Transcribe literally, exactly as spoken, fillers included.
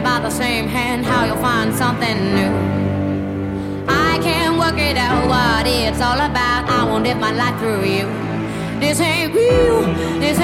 by the same hand, how you'll find something new. I can't work it out what it's all about. I won't live my life through you. This ain't real, this